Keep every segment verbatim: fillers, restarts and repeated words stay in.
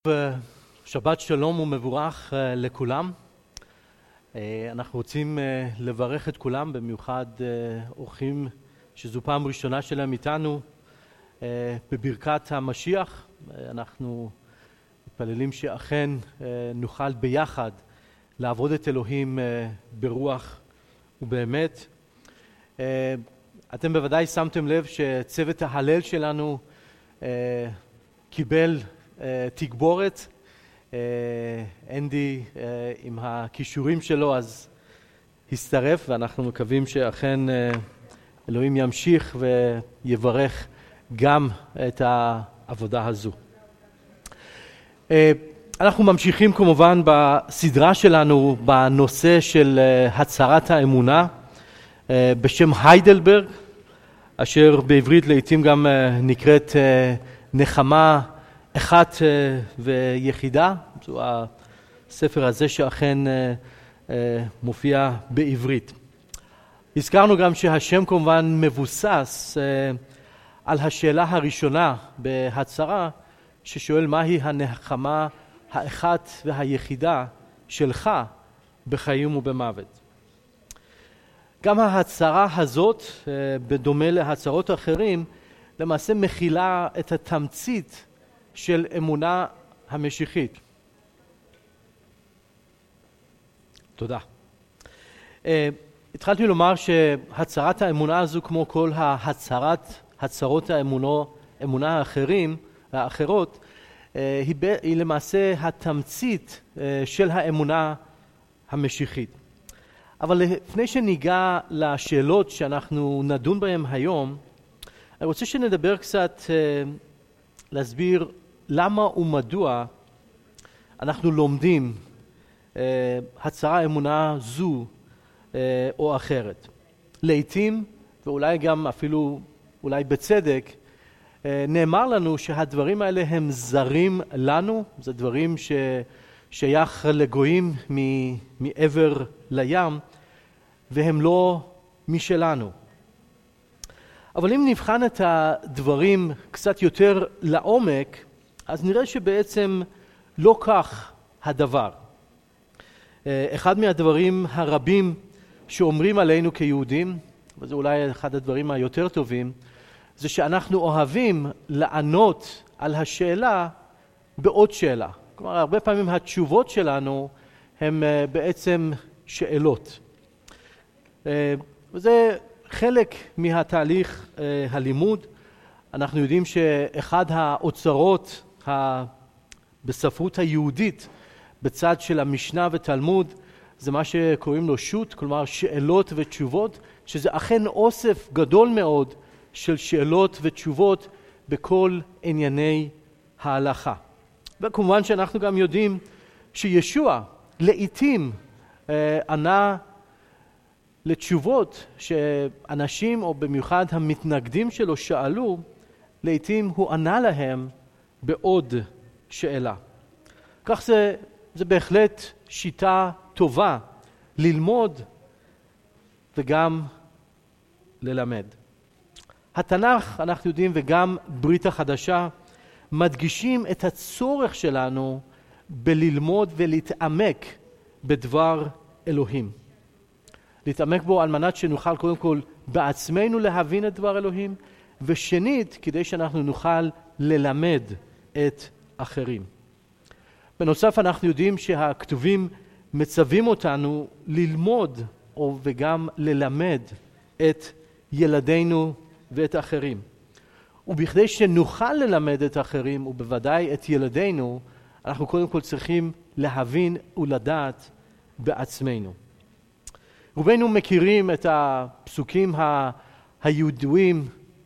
שבת שלום ומבורך לכולם. אנחנו רוצים לברך את כולם, במיוחד אורחים שזו פעם ראשונה שלהם איתנו, בברכת המשיח. אנחנו מתפללים שאכן נוכל ביחד לעבוד את אלוהים ברוח ובאמת. אתם בוודאי שמתם לב שצוות ההלל שלנו קיבל תגבורת. אנדי עם הכישורים שלו אז הסתרף, ואנחנו מקווים שאכן אלוהים ימשיך ויברך גם את העבודה הזו. אנחנו ממשיכים כמובן בסדרה שלנו בנושא של הצהרת האמונה בשם היידלברג, אשר בעברית לעתים גם נקראת נחמה אחת ויחידה. זו הספר הזה שאכן מופיע בעברית. הזכרנו גם שהשם כמובן מבוסס על השאלה הראשונה בהצהרה, ששואל מהי הנחמה האחת והיחידה שלך בחיים ובמוות. גם ההצהרה הזאת, בדומה להצהרות אחרים, למעשה מכילה את התמצית של אמונה המשיחית. תודה. Uh, התחלתי לומר שהצהרת האמונה הזו, כמו כל ההצהרת, הצהרות האמונה, אמונה האחרים, האחרות, uh, היא, ב, היא למעשה התמצית uh, של האמונה המשיחית. אבל לפני שניגע לשאלות שאנחנו נדון בהן היום, אני רוצה שנדבר קצת, uh, להסביר למה ומדוע אנחנו לומדים אה, הצהרה אמונה זו אה, או אחרת. לעתים, ואולי גם אפילו אולי בצדק, אה, נאמר לנו שהדברים האלה הם זרים לנו, זה דברים ששייך לגויים מ- מעבר לים, והם לא משלנו. אבל אם נבחן את הדברים קצת יותר לעומק, אז נראה שבעצם לא כך הדבר. אחד מהדברים הרבים שאומרים עלינו כיהודים, וזה אולי אחד הדברים היותר טובים, זה שאנחנו אוהבים לענות על השאלה בעוד שאלה. כלומר, הרבה פעמים התשובות שלנו הן בעצם שאלות. וזה חלק מהתהליך אה, הלימוד. אנחנו יודעים שאחד האוצרות ה... בספרות היהודית בצד של המשנה ותלמוד זה מה שקוראים לו שו"ת, כלומר שאלות ותשובות, שזה אכן אוסף גדול מאוד של שאלות ותשובות בכל ענייני ההלכה. וכמובן שאנחנו גם יודעים שישוע לעתים אה, ענה לתשובות שאנשים או במיוחד המתנגדים שלו שאלו, לעתים הוא ענה להם בעוד שאלה. כך זה, זה בהחלט שיטה טובה ללמוד וגם ללמד. התנ"ך, אנחנו יודעים, וגם ברית החדשה, מדגישים את הצורך שלנו בללמוד ולהתעמק בדבר אלוהים. להתעמק בו על מנת שנוכל קודם כל בעצמנו להבין את דבר אלוהים, ושנית, כדי שאנחנו נוכל ללמד את אחרים. בנוסף, אנחנו יודעים שהכתובים מצווים אותנו ללמוד וגם ללמד את ילדינו ואת אחרים. ובכדי שנוכל ללמד את אחרים, ובוודאי את ילדינו, אנחנו קודם כל צריכים להבין ולדעת בעצמנו. רובנו מכירים את הפסוקים הידועים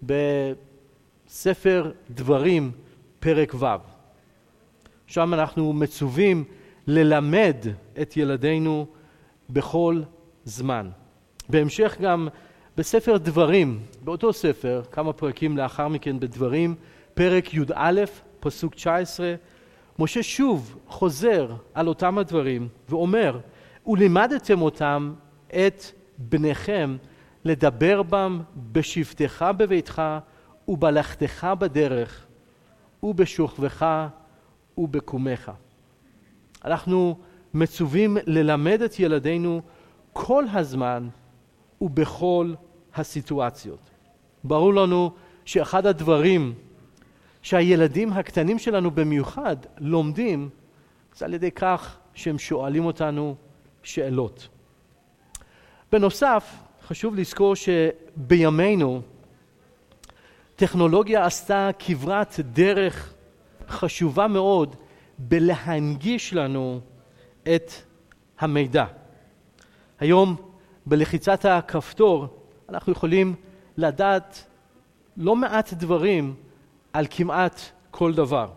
בספר דברים פרק ו'. שם אנחנו מצווים ללמד את ילדינו בכל זמן. בהמשך גם בספר דברים, באותו ספר, כמה פרקים לאחר מכן בדברים, פרק י"א, פסוק תשע עשרה, משה שוב חוזר על אותם הדברים ואומר, ולימדתם אותם את בניכם לדבר בם בשבתך בביתך ובלכתך בדרך ובשוכבך ובקומך. אנחנו מצווים ללמד את ילדינו כל הזמן ובכל הסיטואציות. ברור לנו שאחד הדברים שהילדים הקטנים שלנו במיוחד לומדים, זה על ידי כך שהם שואלים אותנו שאלות. בנוסף, חשוב לזכור שבימינו טכנולוגיה עשתה כברת דרך חשובה מאוד בלהנגיש לנו את המידע. היום בלחיצת הכפתור אנחנו יכולים לדעת לא מעט דברים על כמעט כל דבר.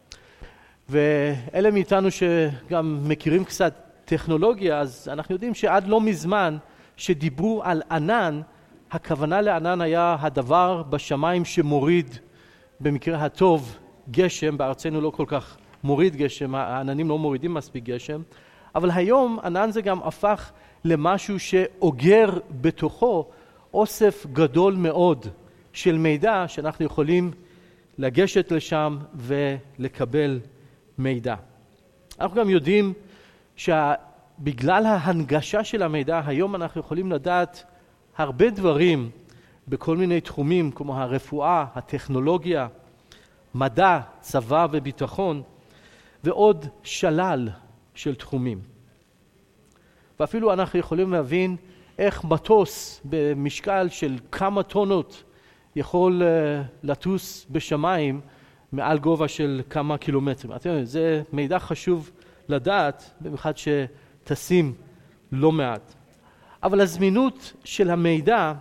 ואלה מאיתנו שגם מכירים קצת טכנולוגיה, אז אנחנו יודעים שעד לא מזמן שדיברו על ענן, הכוונה לענן היה הדבר בשמיים שמוריד במקרה הטוב גשם. בארצנו לא כל כך מוריד גשם, העננים לא מורידים מספיק גשם, אבל היום ענן זה גם הפך למשהו שאוגר בתוכו אוסף גדול מאוד של מידע שאנחנו יכולים לגשת לשם ולקבל מידע. אנחנו גם יודעים שבגלל ההנגשה של המידע היום אנחנו יכולים לדעת הרבה דברים בכל מיני תחומים כמו הרפואה, הטכנולוגיה, מדע, צבא וביטחון ועוד שלל של תחומים. ואפילו אנחנו יכולים להבין איך מטוס במשקל של כמה טונות יכול לטוס בשמיים מעל גובה של כמה קילומטרים. אתם יודעים, זה מידע חשוב לדעת, במיוחד שטסים לא מעט. אבל הזמינות של המידע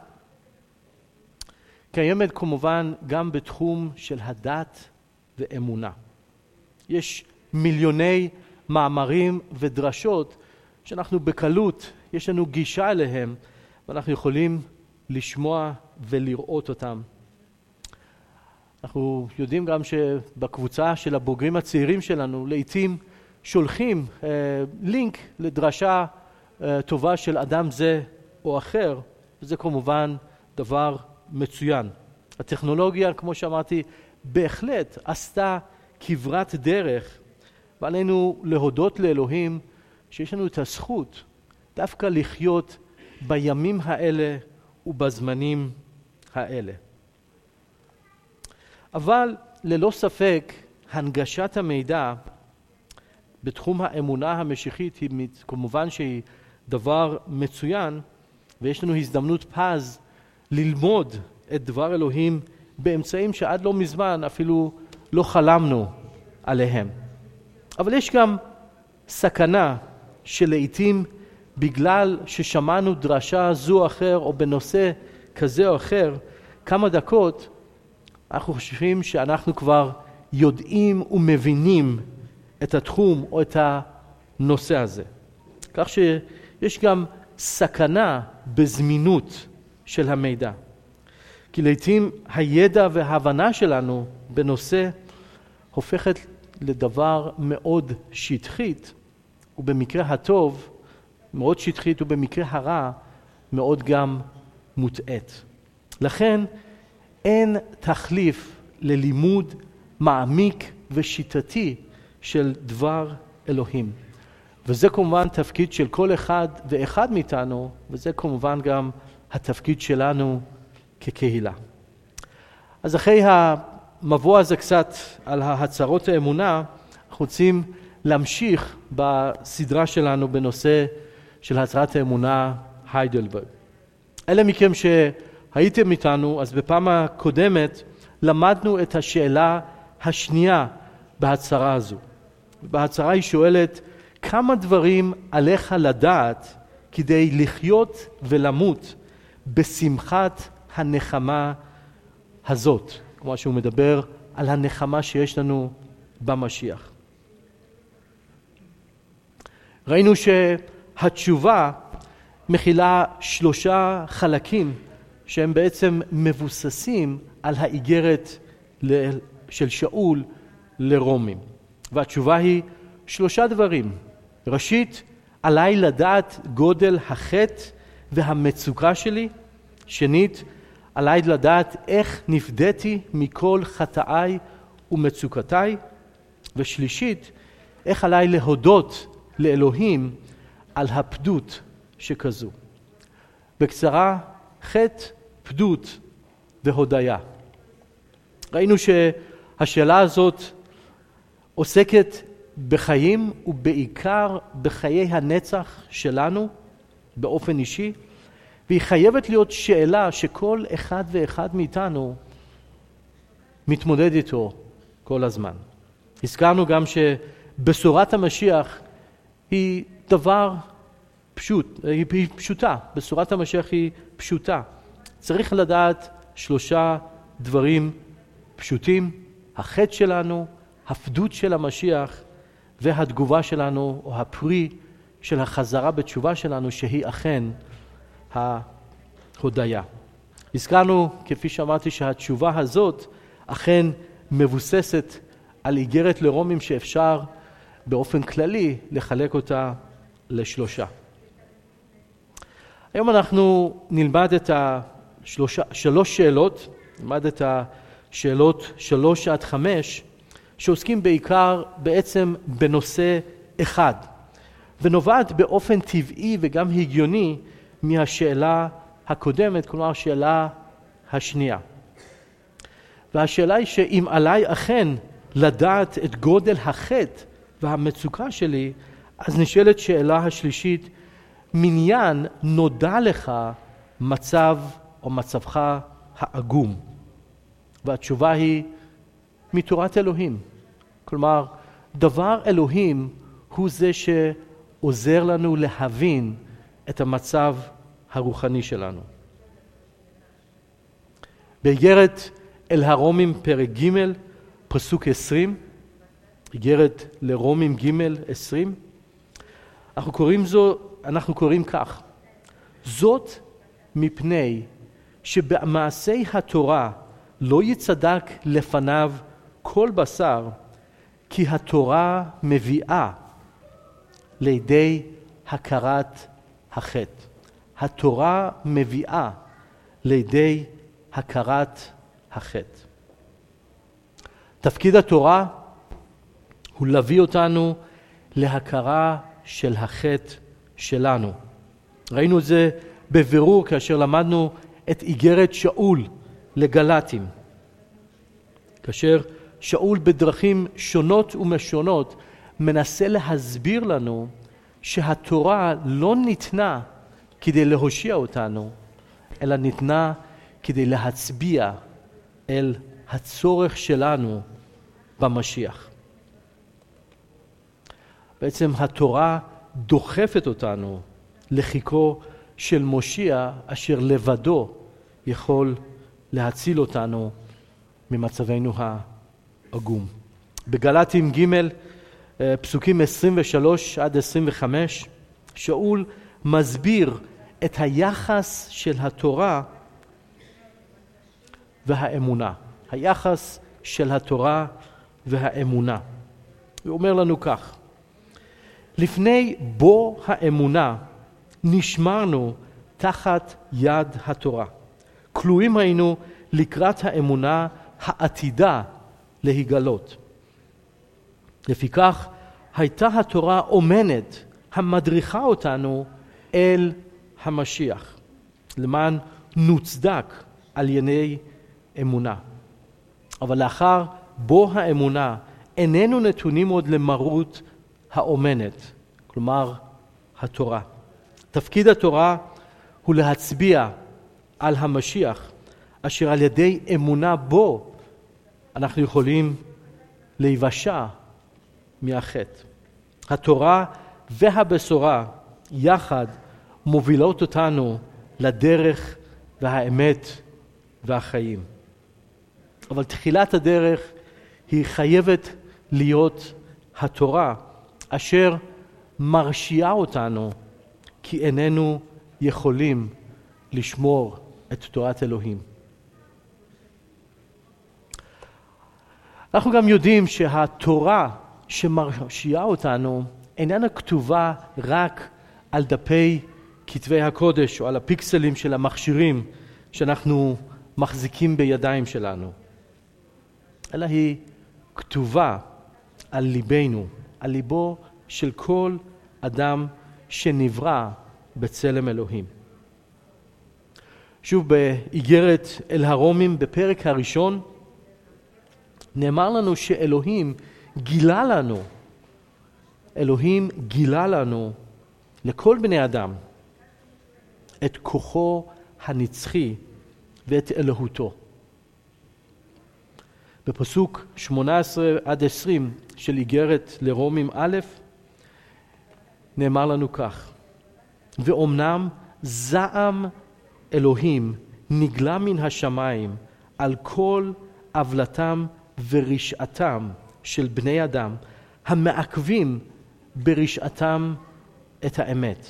קיימת כמובן גם בתחום של הדת ואמונה. יש מיליוני מאמרים ודרשות שאנחנו בקלות, יש לנו גישה אליהם, ואנחנו יכולים לשמוע ולראות אותם. אנחנו יודעים גם שבקבוצה של הבוגרים הצעירים שלנו, לעתים שולחים אה, לינק לדרשה אה, טובה של אדם זה או אחר, וזה כמובן דבר מצוין. הטכנולוגיה, כמו שאמרתי, בהחלט עשתה כברת דרך, ועלינו להודות לאלוהים שיש לנו את הזכות דווקא לחיות בימים האלה ובזמנים האלה. אבל ללא ספק הנגשת המידע בתחום האמונה המשיחית היא כמובן שהיא דבר מצוין, ויש לנו הזדמנות פז ללמוד את דבר אלוהים באמצעים שעד לא מזמן אפילו לא חלמנו עליהם. אבל יש גם סכנה שלעיתים בגלל ששמענו דרשה זו או אחר או בנושא כזה או אחר כמה דקות, אנחנו חושבים שאנחנו כבר יודעים ומבינים את התחום או את הנושא הזה. כך שיש גם סכנה בזמינות של המידע. כי לעתים הידע וההבנה שלנו בנושא הופכת לדבר מאוד שטחית, ובמקרה הטוב מאוד שטחית, ובמקרה הרע מאוד גם מוטעת. לכן אין תחליף ללימוד מעמיק ושיטתי של דבר אלוהים. וזה כמובן תפקיד של כל אחד ואחד מאיתנו, וזה כמובן גם התפקיד שלנו כקהילה. אז אחרי המבוא הזה קצת על הצהרות האמונה, אנחנו רוצים להמשיך בסדרה שלנו בנושא של הצהרת האמונה היידלברג. אלה מכם שהייתם איתנו, אז בפעם הקודמת למדנו את השאלה השנייה בהצהרה הזו. בהצהרה היא שואלת, כמה דברים עליך לדעת כדי לחיות ולמות בשמחת הנחמה הזאת, כמו שהוא מדבר על הנחמה שיש לנו במשיח. ראינו שהתשובה מכילה שלושה חלקים שהם בעצם מבוססים על האיגרת של שאול לרומים. והתשובה היא שלושה דברים. ראשית, עליי לדעת גודל החטא והמצוקה שלי. שנית, עליי לדעת איך נפדתי מכל חטאיי ומצוקותיי. ושלישית, איך עליי להודות לאלוהים על הפדות שכזו. בקצרה, חטא, פדות והודיה. ראינו שהשאלה הזאת עוסקת בחיים ובעיקר בחיי הנצח שלנו באופן אישי, והיא חייבת להיות שאלה שכל אחד ואחד מאיתנו מתמודד איתו כל הזמן. הזכרנו גם שבשורת המשיח היא דבר פשוט, היא פשוטה. בשורת המשיח היא פשוטה. צריך לדעת שלושה דברים פשוטים: החטא שלנו, הפדות של המשיח, והתגובה שלנו, או הפרי של החזרה בתשובה שלנו, שהיא אכן ההודיה. הזכרנו, כפי שאמרתי, שהתשובה הזאת אכן מבוססת על איגרת לרומים שאפשר באופן כללי לחלק אותה לשלושה. היום אנחנו נלמד את השלושה, שלוש שאלות, נלמד את השאלות שלוש עד חמש, שעוסקים בעיקר בעצם בנושא אחד, ונובעת באופן טבעי וגם הגיוני מהשאלה הקודמת, כלומר השאלה השנייה. והשאלה היא שאם עליי אכן לדעת את גודל החטא והמצוקה שלי, אז נשאלת שאלה השלישית: מניין נודע לך מצב או מצבך העגום? והתשובה היא מתורת אלוהים. כלומר, דבר אלוהים הוא זה שעוזר לנו להבין את המצב הרוחני שלנו. באיגרת אל הרומים פרק ג' פסוק עשרים, איגרת לרומים ג' עשרים, אנחנו קוראים זו, אנחנו קוראים כך: זאת מפני שבמעשי התורה לא יצדק לפניו כל בשר, כי התורה מביאה לידי הכרת החטא. התורה מביאה לידי הכרת החטא. תפקיד התורה הוא להביא אותנו להכרה של החטא שלנו. ראינו את זה בבירור כאשר למדנו את איגרת שאול לגלטים. כאשר שאול בדרכים שונות ומשונות מנסה להסביר לנו שהתורה לא ניתנה כדי להושיע אותנו, אלא ניתנה כדי להצביע אל הצורך שלנו במשיח. בעצם התורה דוחפת אותנו לחיקו של מושיע אשר לבדו יכול להציל אותנו ממצבנו העגום. בגלטים ג' פסוקים עשרים ושלוש עד עשרים וחמש, שאול מסביר את היחס של התורה והאמונה. היחס של התורה והאמונה. הוא אומר לנו כך: לפני בו האמונה נשמרנו תחת יד התורה. כלואים היינו לקראת האמונה העתידה להיגלות. לפיכך הייתה התורה אומנת המדריכה אותנו אל המשיח, למען נוצדק על ידי אמונה. אבל לאחר בו האמונה איננו נתונים עוד למרות האומנת, כלומר התורה. תפקיד התורה הוא להצביע על המשיח, אשר על ידי אמונה בו אנחנו יכולים להיוושע מהחטא. התורה והבשורה יחד מובילות אותנו לדרך והאמת והחיים. אבל תחילת הדרך היא חייבת להיות התורה, אשר מרשיעה אותנו כי איננו יכולים לשמור את תורת אלוהים. אנחנו גם יודעים שהתורה שמרשיעה אותנו איננה כתובה רק על דפי כתבי הקודש או על הפיקסלים של המכשירים שאנחנו מחזיקים בידיים שלנו, אלא היא כתובה על ליבנו, על ליבו של כל אדם שנברא בצלם אלוהים. שוב באיגרת אל הרומים בפרק הראשון נאמר לנו שאלוהים גילה לנו, אלוהים גילה לנו לכל בני אדם את כוחו הנצחי ואת אלוהותו. בפסוק שמונה עשרה עד עשרים של איגרת לרומים א' נאמר לנו כך: ואומנם זעם אלוהים נגלה מן השמיים על כל עוולתם ורשעתם של בני אדם המעכבים ברשעתם את האמת.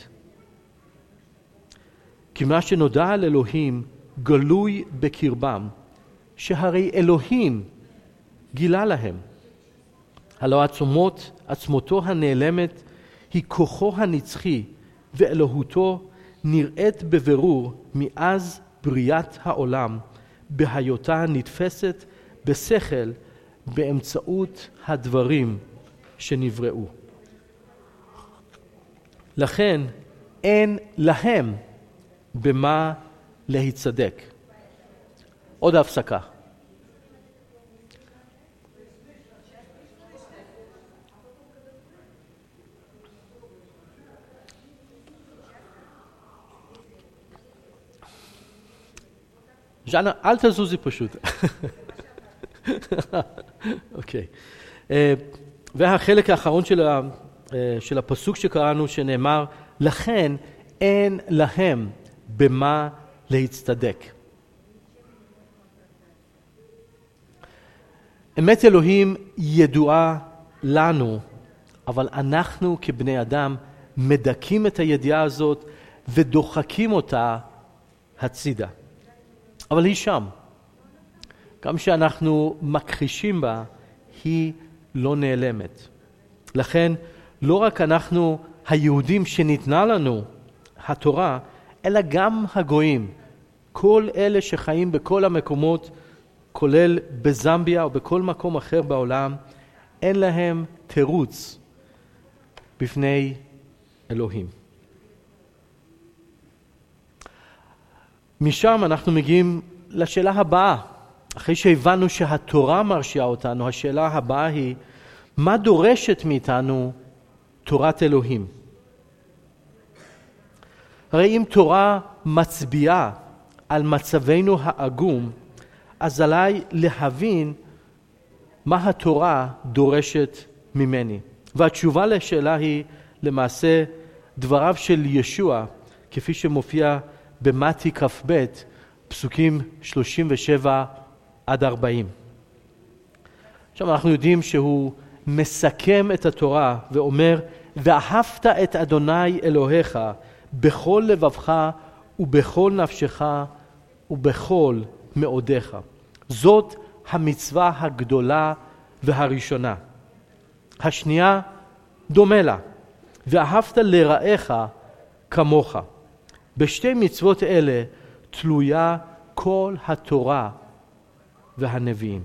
כי מה שנודע על אלוהים גלוי בקרבם, שהרי אלוהים גילה להם. הלא עצמות, עצמותו הנעלמת היא כוחו הנצחי, ואלוהותו נראית בבירור מאז בריאת העולם, בהיותה נתפסת בשכל באמצעות הדברים שנבראו. לכן אין להם במה להצדק. עוד הפסקה. ז'אנה, אל תזוזי פשוט. אוקיי. והחלק האחרון של, ה, של הפסוק שקראנו שנאמר, לכן אין להם במה להצטדק. אמת אלוהים ידועה לנו, אבל אנחנו כבני אדם מדכים את הידיעה הזאת ודוחקים אותה הצידה. אבל היא שם. גם שאנחנו מכחישים בה, היא לא נעלמת. לכן, לא רק אנחנו היהודים שניתנה לנו התורה, אלא גם הגויים. כל אלה שחיים בכל המקומות, כולל בזמביה או בכל מקום אחר בעולם, אין להם תירוץ בפני אלוהים. משם אנחנו מגיעים לשאלה הבאה. אחרי שהבנו שהתורה מרשיעה אותנו, השאלה הבאה היא, מה דורשת מאיתנו תורת אלוהים? הרי אם תורה מצביעה על מצבנו העגום, אז עליי להבין מה התורה דורשת ממני. והתשובה לשאלה היא למעשה דבריו של ישוע, כפי שמופיע במתי כ"ב, פסוקים שלושים ושבע עד ארבעים. עכשיו אנחנו יודעים שהוא מסכם את התורה ואומר, ואהבת את אדוני אלוהיך בכל לבבך ובכל נפשך ובכל מאודיך. זאת המצווה הגדולה והראשונה. השנייה דומה לה, ואהבת לרעך כמוך. בשתי מצוות אלה תלויה כל התורה והנביאים.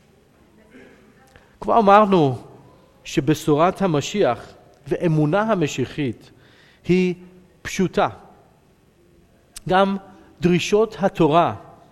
כבר אמרנו שבשורת המשיח ואמונה המשיחית היא פשוטה. גם דרישות התורה,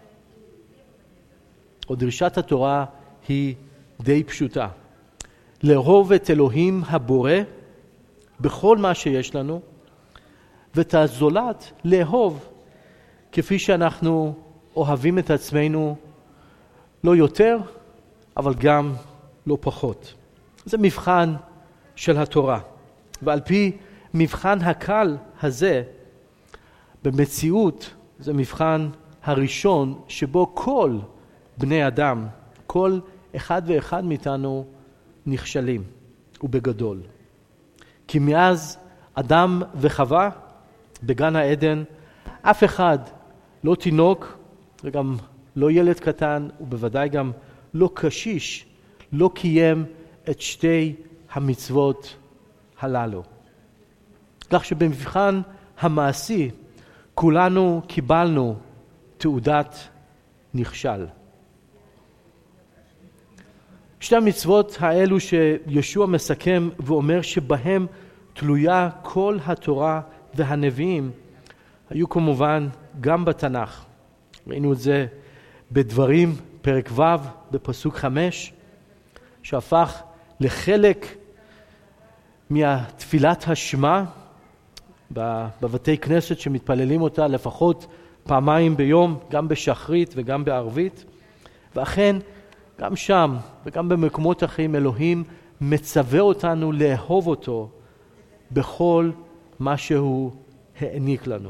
או דרישת התורה היא די פשוטה. לאהוב את אלוהים הבורא בכל מה שיש לנו, ואת הזולת לאהוב כפי שאנחנו אוהבים את עצמנו, לא יותר, אבל גם לא פחות. זה מבחן של התורה. ועל פי מבחן הקל הזה, במציאות זה מבחן הראשון שבו כל בני אדם, כל אחד ואחד מאיתנו נכשלים, ובגדול. כי מאז אדם וחווה בגן העדן, אף אחד, לא תינוק וגם לא ילד קטן, ובוודאי גם לא קשיש, לא קיים את שתי המצוות הללו. כך שבמבחן המעשי כולנו קיבלנו תעודת נכשל. שתי המצוות האלו שישוע מסכם ואומר שבהם תלויה כל התורה והנביאים, היו כמובן גם בתנ"ך. ראינו את זה בדברים, פרק ו' בפסוק חמש, שהפך לחלק מהתפילת השמה בבתי כנסת שמתפללים אותה לפחות פעמיים ביום, גם בשחרית וגם בערבית. ואכן, גם שם וגם במקומות אחרים אלוהים מצווה אותנו לאהוב אותו בכל מה שהוא העניק לנו.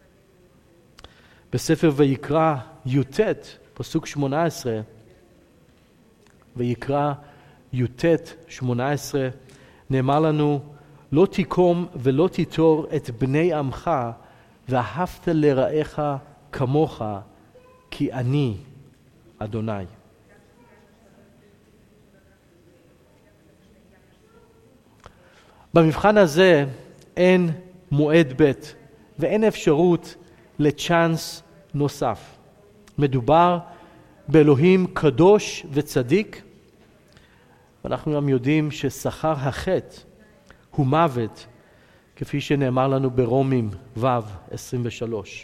בספר ויקרא י"ט, פסוק שמונה עשרה, ויקרא י"ט שמונה עשרה, נאמר לנו, לא תקום ולא תיטור את בני עמך, ואהבת לרעך כמוך, כי אני אדוני. במבחן הזה אין מועד ב' ואין אפשרות לצ'אנס נוסף. מדובר באלוהים קדוש וצדיק, ואנחנו גם יודעים ששכר החטא הוא מוות, כפי שנאמר לנו ברומים ו' עשרים ושלוש.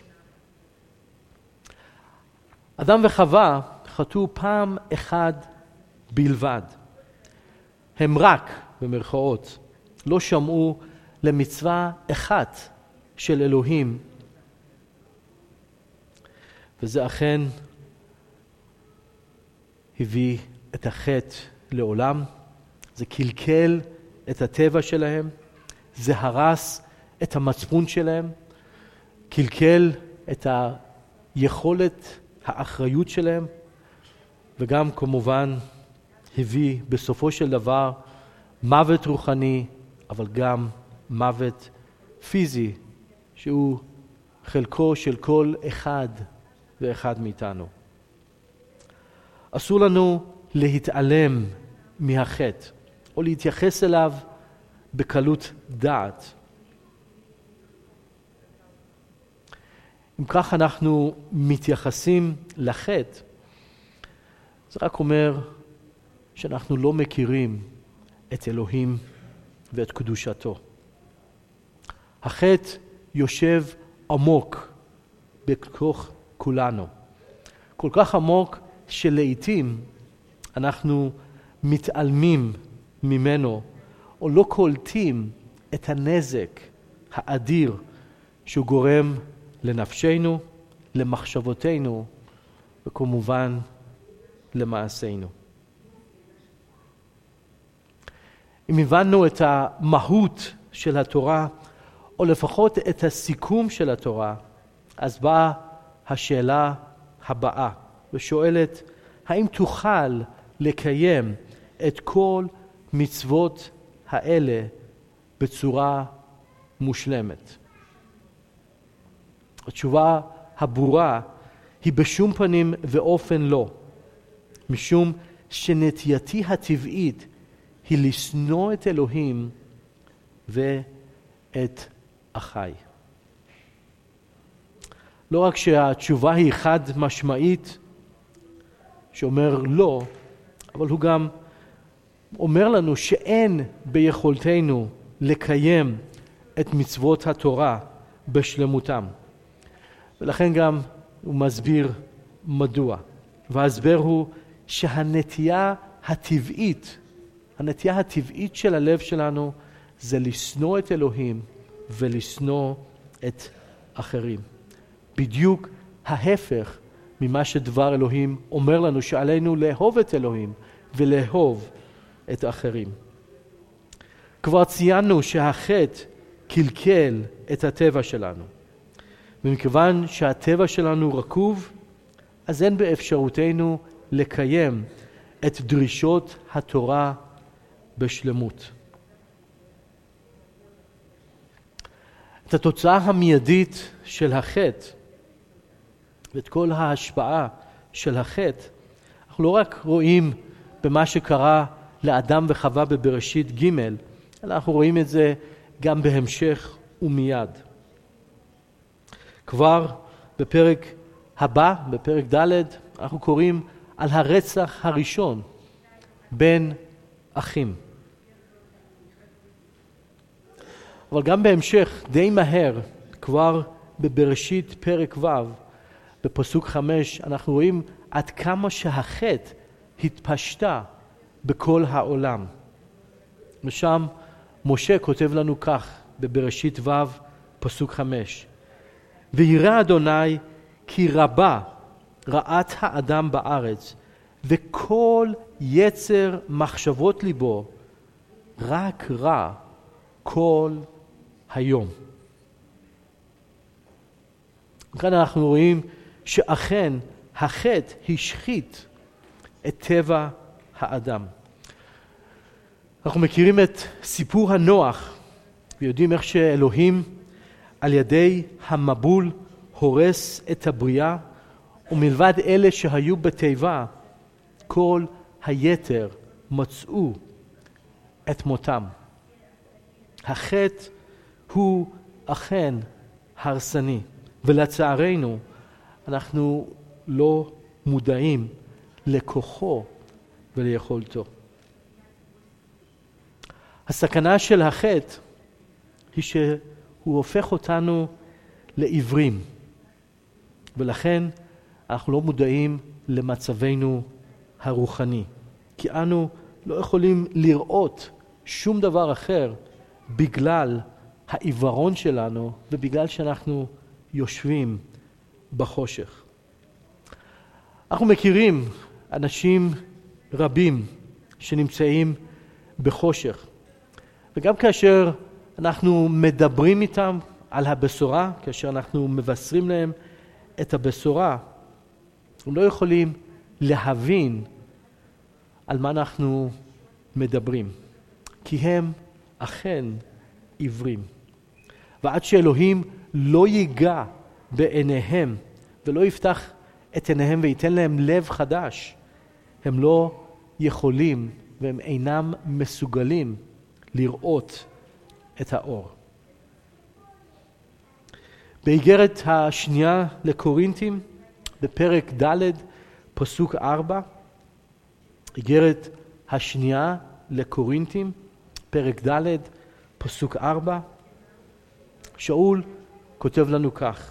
אדם וחווה חטאו פעם אחד בלבד. הם רק, במרכאות, לא שמעו למצווה אחת של אלוהים, וזה אכן הביא את החטא לעולם. זה קלקל את הטבע שלהם, זה הרס את המצפון שלהם, קלקל את היכולת האחריות שלהם, וגם כמובן הביא בסופו של דבר מוות רוחני, אבל גם מוות פיזי, שהוא חלקו של כל אחד ואחד מאיתנו. אסור לנו להתעלם מהחטא, או להתייחס אליו בקלות דעת. אם כך אנחנו מתייחסים לחטא, זה רק אומר שאנחנו לא מכירים את אלוהים ואת קדושתו. החטא יושב עמוק בתוך כולנו. כל כך עמוק שלעיתים אנחנו מתעלמים ממנו, או לא קולטים את הנזק האדיר שהוא גורם לנפשנו, למחשבותינו, וכמובן למעשינו. אם הבנו את המהות של התורה, או לפחות את הסיכום של התורה, אז באה השאלה הבאה, ושואלת, האם תוכל לקיים את כל מצוות האלה בצורה מושלמת? התשובה הברורה היא בשום פנים ואופן לא, משום שנטייתי הטבעית היא לשנוא את אלוהים ואת אחי. לא רק שהתשובה היא חד משמעית, שאומר לא, אבל הוא גם אומר לנו שאין ביכולתנו לקיים את מצוות התורה בשלמותם. ולכן גם הוא מסביר מדוע. וההסבר הוא שהנטייה הטבעית, הנטייה הטבעית של הלב שלנו זה לשנוא את אלוהים ולשנוא את אחרים. בדיוק ההפך ממה שדבר אלוהים אומר לנו, שעלינו לאהוב את אלוהים ולאהוב את אחרים. כבר ציינו שהחטא קלקל את הטבע שלנו. ומכיוון שהטבע שלנו רקוב, אז אין באפשרותנו לקיים את דרישות התורה בשלמות. את התוצאה המיידית של החטא ואת כל ההשפעה של החטא, אנחנו לא רק רואים במה שקרה לאדם וחווה בבראשית ג', אלא אנחנו רואים את זה גם בהמשך ומיד. כבר בפרק הבא, בפרק ד', אנחנו קוראים על הרצח הראשון, בין אחים. אבל גם בהמשך, די מהר, כבר בבראשית פרק ו', בפסוק חמש, אנחנו רואים עד כמה שהחטא התפשטה בכל העולם. ושם משה כותב לנו כך, בבראשית ו', פסוק חמש. וירא אדוני כי רבה רעת האדם בארץ, וכל יצר מחשבות ליבו רק רע כל היום. כאן אנחנו רואים שאכן החטא השחית את טבע האדם. אנחנו מכירים את סיפור הנוח, ויודעים איך שאלוהים על ידי המבול הורס את הבריאה, ומלבד אלה שהיו בתיבה, כל היתר מצאו את מותם. החטא הוא אכן הרסני, ולצערנו אנחנו לא מודעים לכוחו וליכולתו. הסכנה של החטא היא שהוא הופך אותנו לעיוורים, ולכן אנחנו לא מודעים למצבנו הרוחני, כי אנו לא יכולים לראות שום דבר אחר בגלל העיוורון שלנו ובגלל שאנחנו יושבים בחושך. אנחנו מכירים אנשים רבים שנמצאים בחושך, וגם כאשר אנחנו מדברים איתם על הבשורה, כאשר אנחנו מבשרים להם את הבשורה, הם לא יכולים להבין על מה אנחנו מדברים, כי הם אכן עיוורים. ועד שאלוהים לא ייגע בעיניהם ולא יפתח את עיניהם וייתן להם לב חדש, הם לא יכולים והם אינם מסוגלים לראות את האור. באיגרת השנייה לקורינתים, בפרק ד' פסוק ארבע, איגרת השנייה לקורינתים, פרק ד' פסוק ארבע, שאול כותב לנו כך: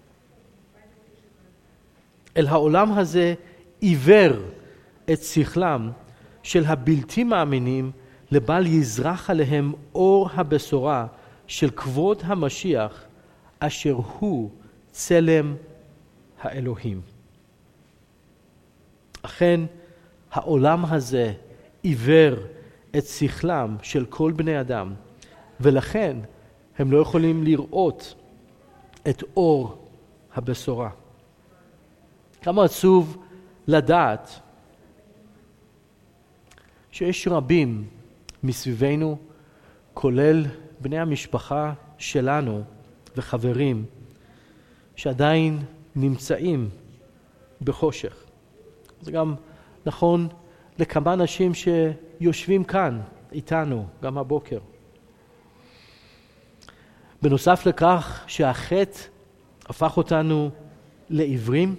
אל העולם הזה עיוור את שכלם של הבלתי מאמינים, לבל יזרח עליהם אור הבשורה של כבוד המשיח, אשר הוא צלם האלוהים. אכן העולם הזה עיוור את שכלם של כל בני אדם, ולכן הם לא יכולים לראות את אור הבשורה. כמה עצוב לדעת שיש רבים מסביבנו, כולל בני המשפחה שלנו וחברים, שעדיין נמצאים בחושך. זה גם נכון לכמה אנשים שיושבים כאן איתנו, גם הבוקר. בנוסף לכך שהחטא הפך אותנו לעיוורים,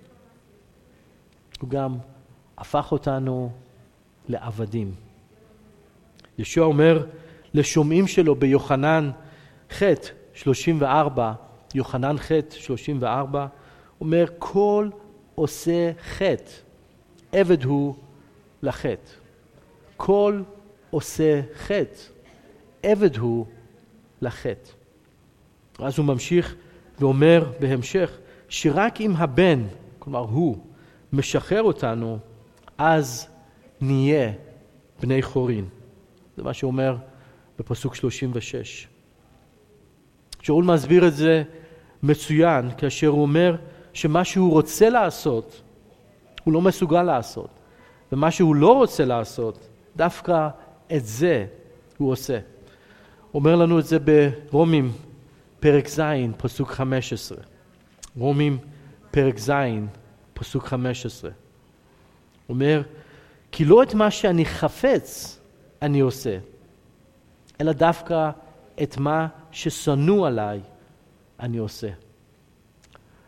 הוא גם הפך אותנו לעבדים. ישוע אומר לשומעים שלו ביוחנן ח' שלושים וארבע, יוחנן ח' שלושים וארבע, אומר כל עושה חטא עבד הוא לחטא. כל עושה חטא עבד הוא לחטא. אז הוא ממשיך ואומר בהמשך שרק אם הבן, כלומר הוא, משחרר אותנו, אז נהיה בני חורין. זה מה שאומר בפסוק שלושים ושש. שאול מסביר את זה מצוין, כאשר הוא אומר שמה שהוא רוצה לעשות, הוא לא מסוגל לעשות. ומה שהוא לא רוצה לעשות, דווקא את זה הוא עושה. אומר לנו את זה ברומים פרק ז', פסוק חמש עשרה. רומים פרק ז', פסוק חמש עשרה. אומר, כי לא את מה שאני חפץ אני עושה, אלא דווקא את מה ששנוא עליי אני עושה.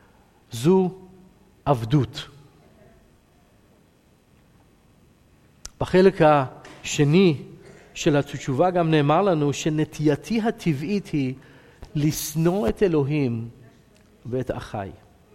זו עבדות. בחלק השני של התשובה גם נאמר לנו שנטייתי הטבעית היא לשנוא את אלוהים ואת אחי.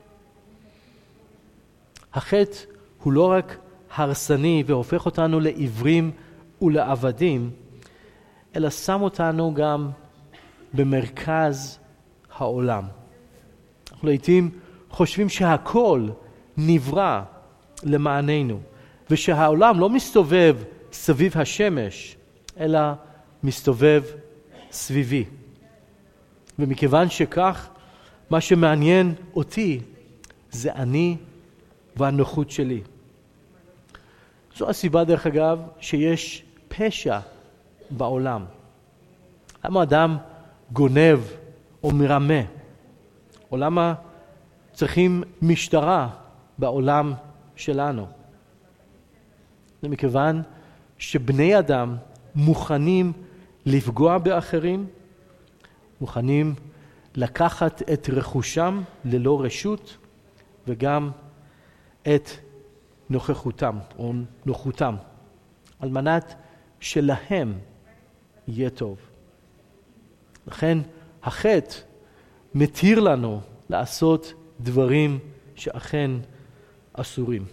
החטא הוא לא רק הרסני והופך אותנו לעיוורים ולעבדים, אלא שם אותנו גם במרכז העולם. אנחנו לעתים חושבים שהכל נברא למעננו, ושהעולם לא מסתובב סביב השמש, אלא מסתובב סביבי. ומכיוון שכך, מה שמעניין אותי זה אני והנוחות שלי. זו הסיבה, דרך אגב, שיש פשע בעולם. למה אדם גונב או מרמה? או למה צריכים משטרה בעולם שלנו? זה מכיוון שבני אדם מוכנים לפגוע באחרים, מוכנים לקחת את רכושם ללא רשות, וגם את נוכחותם או נוחותם, על מנת שלהם יהיה טוב. לכן החטא מתיר לנו לעשות דברים שאכן אסורים.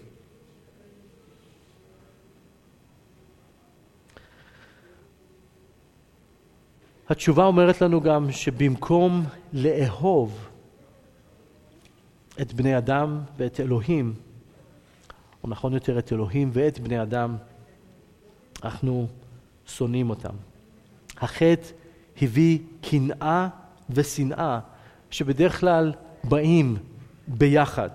התשובה אומרת לנו גם שבמקום לאהוב את בני אדם ואת אלוהים, או נכון יותר את אלוהים ואת בני אדם, אנחנו שונאים אותם. החטא הביא קנאה ושנאה שבדרך כלל באים ביחד.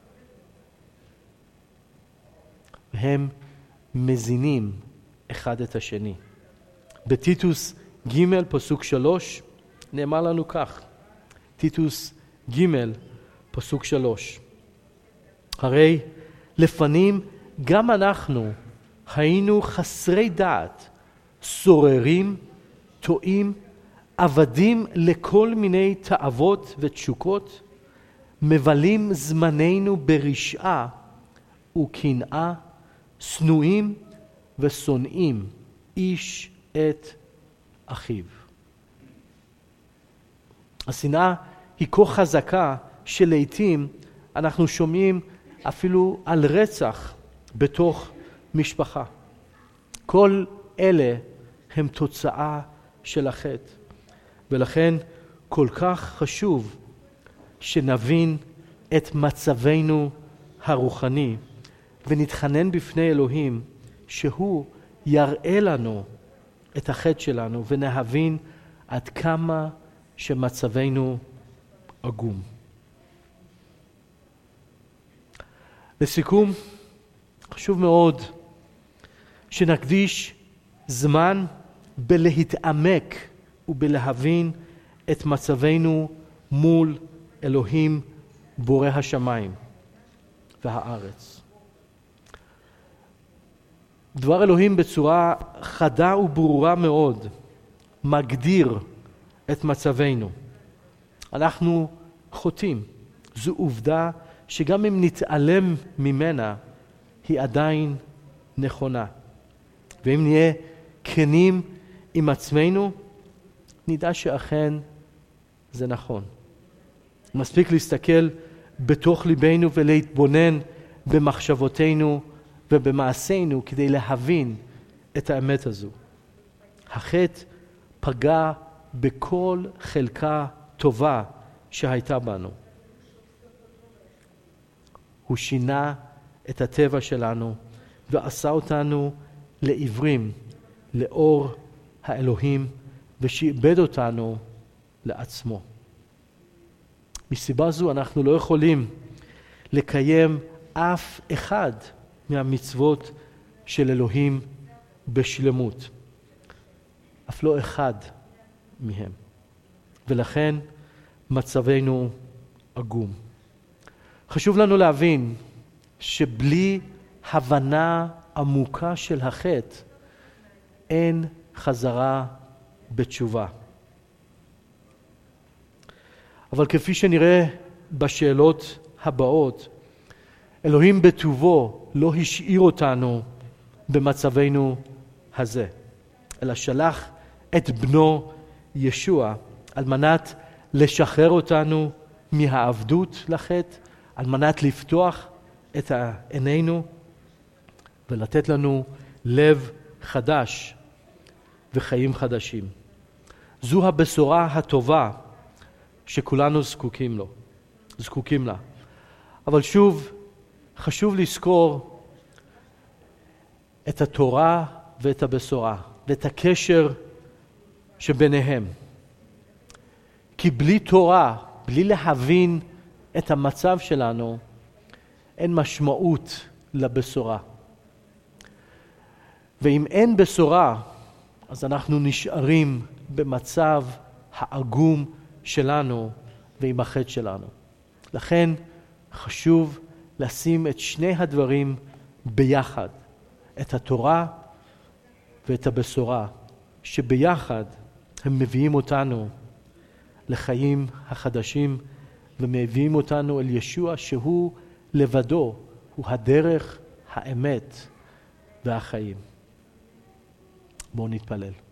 והם מזינים אחד את השני. בטיטוס ג' פסוק שלוש נאמר לנו כך. טיטוס ג' פסוק שלוש. הרי לפנים גם אנחנו היינו חסרי דעת, סוררים, טועים, עבדים לכל מיני תאוות ותשוקות, מבלים זמננו ברשעה וקנאה, שנואים ושונאים איש את אחיו. השנאה היא כה חזקה שלעיתים אנחנו שומעים אפילו על רצח בתוך משפחה. כל אלה הם תוצאה של החטא. ולכן כל כך חשוב שנבין את מצבנו הרוחני ונתחנן בפני אלוהים שהוא יראה לנו את החטא שלנו ונהבין עד כמה שמצבנו עגום. לסיכום, חשוב מאוד שנקדיש זמן בלהתעמק ובלהבין את מצבנו מול אלוהים בורא השמיים והארץ. דבר אלוהים בצורה חדה וברורה מאוד מגדיר את מצבנו. אנחנו חוטאים. זו עובדה שגם אם נתעלם ממנה היא עדיין נכונה. ואם נהיה כנים עם עצמנו, נדע שאכן זה נכון. מספיק להסתכל בתוך ליבנו ולהתבונן במחשבותינו ובמעשינו כדי להבין את האמת הזו. החטא פגע בכל חלקה טובה שהייתה בנו. הוא שינה את הטבע שלנו ועשה אותנו לעיוורים לאור האלוהים ושעבד אותנו לעצמו. מסיבה זו אנחנו לא יכולים לקיים אף אחד מהמצוות של אלוהים בשלמות. אף לא אחד מהם. ולכן מצבנו עגום. חשוב לנו להבין שבלי הבנה עמוקה של החטא אין חזרה בתשובה. אבל כפי שנראה בשאלות הבאות, אלוהים בטובו לא השאיר אותנו במצבנו הזה, אלא שלח את בנו ישוע על מנת לשחרר אותנו מהעבדות לחטא, על מנת לפתוח את עינינו ולתת לנו לב חדש וחיים חדשים. זו הבשורה הטובה שכולנו זקוקים לו, זקוקים לה. אבל שוב, חשוב לזכור את התורה ואת הבשורה, ואת הקשר שביניהם. כי בלי תורה, בלי להבין את המצב שלנו, אין משמעות לבשורה. ואם אין בשורה, אז אנחנו נשארים במצב העגום שלנו ועם החטא שלנו. לכן חשוב לשים את שני הדברים ביחד, את התורה ואת הבשורה, שביחד הם מביאים אותנו לחיים החדשים ומביאים אותנו אל ישוע שהוא לבדו, הוא הדרך, האמת והחיים. בואו נתפלל.